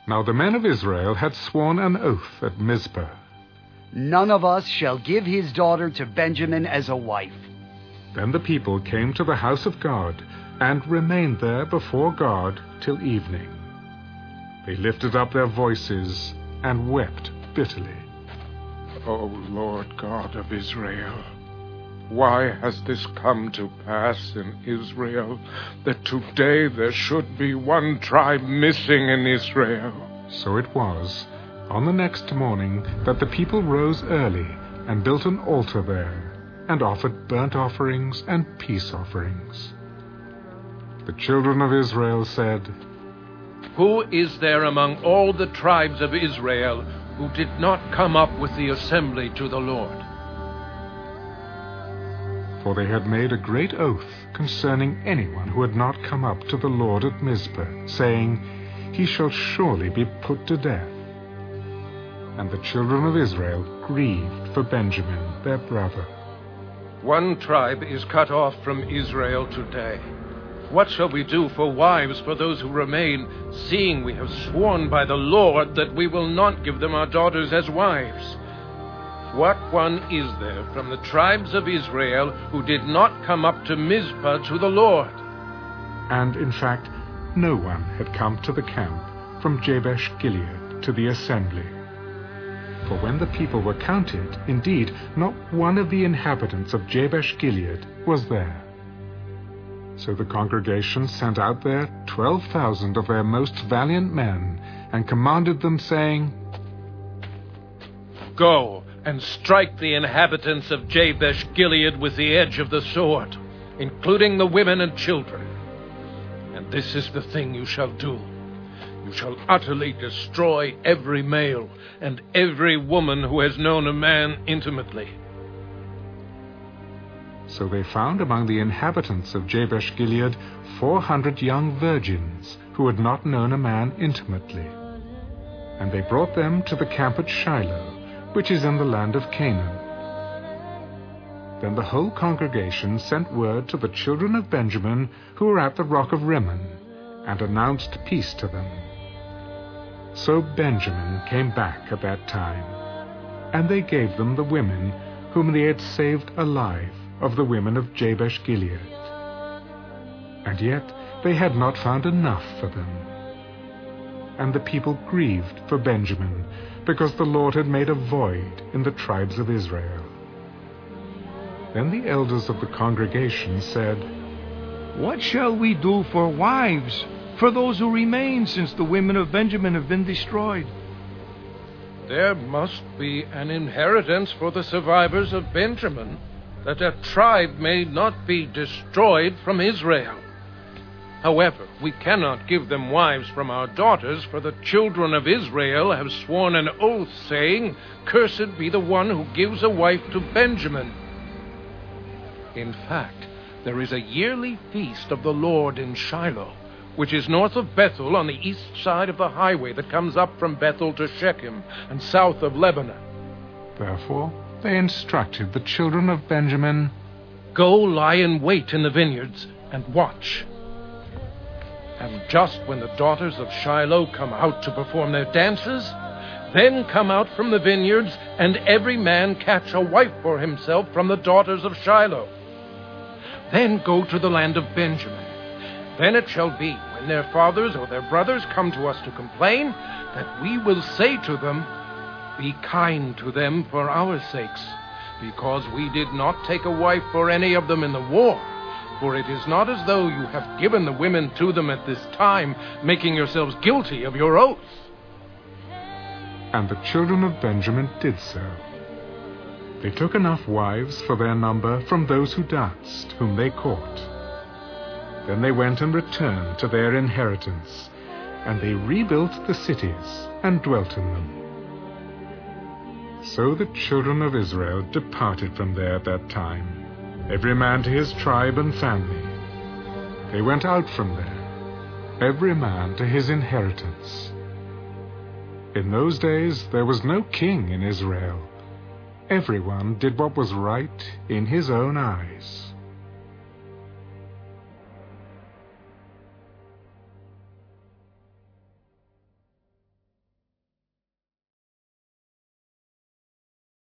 Now the men of Israel had sworn an oath at Mizpah. None of us shall give his daughter to Benjamin as a wife. Then the people came to the house of God, and remained there before God till evening. They lifted up their voices and wept bitterly. O Lord God of Israel, why has this come to pass in Israel, that today there should be one tribe missing in Israel? So it was, on the next morning, that the people rose early and built an altar there, and offered burnt offerings and peace offerings. The children of Israel said, Who is there among all the tribes of Israel who did not come up with the assembly to the Lord? For they had made a great oath concerning anyone who had not come up to the Lord at Mizpah, saying, He shall surely be put to death. And the children of Israel grieved for Benjamin their brother. One tribe is cut off from Israel today. What shall we do for wives for those who remain, seeing we have sworn by the Lord that we will not give them our daughters as wives? What one is there from the tribes of Israel who did not come up to Mizpah to the Lord? And in fact, no one had come to the camp from Jabesh Gilead to the assembly. For when the people were counted, indeed, not one of the inhabitants of Jabesh Gilead was there. So the congregation sent out there 12,000 of their most valiant men, and commanded them, saying, Go and strike the inhabitants of Jabesh Gilead with the edge of the sword, including the women and children. And this is the thing you shall do. You shall utterly destroy every male and every woman who has known a man intimately. So they found among the inhabitants of Jabesh Gilead 400 young virgins who had not known a man intimately. And they brought them to the camp at Shiloh, which is in the land of Canaan. Then the whole congregation sent word to the children of Benjamin who were at the rock of Rimmon, and announced peace to them. So Benjamin came back at that time, and they gave them the women whom they had saved alive of the women of Jabesh Gilead. And yet they had not found enough for them. And the people grieved for Benjamin, because the Lord had made a void in the tribes of Israel. Then the elders of the congregation said, What shall we do for wives for those who remain, since the women of Benjamin have been destroyed? There must be an inheritance for the survivors of Benjamin, that a tribe may not be destroyed from Israel. However, we cannot give them wives from our daughters, for the children of Israel have sworn an oath, saying, Cursed be the one who gives a wife to Benjamin. In fact, there is a yearly feast of the Lord in Shiloh, which is north of Bethel on the east side of the highway that comes up from Bethel to Shechem and south of Lebanon. Therefore they instructed the children of Benjamin, Go lie in wait in the vineyards and watch. And just when the daughters of Shiloh come out to perform their dances, then come out from the vineyards, and every man catch a wife for himself from the daughters of Shiloh. Then go to the land of Benjamin. Then it shall be, when their fathers or their brothers come to us to complain, that we will say to them, Be kind to them for our sakes, because we did not take a wife for any of them in the war. For it is not as though you have given the women to them at this time, making yourselves guilty of your oath. And the children of Benjamin did so. They took enough wives for their number from those who danced, whom they caught. Then they went and returned to their inheritance, and they rebuilt the cities and dwelt in them. So the children of Israel departed from there at that time, every man to his tribe and family. They went out from there, every man to his inheritance. In those days there was no king in Israel. Everyone did what was right in his own eyes.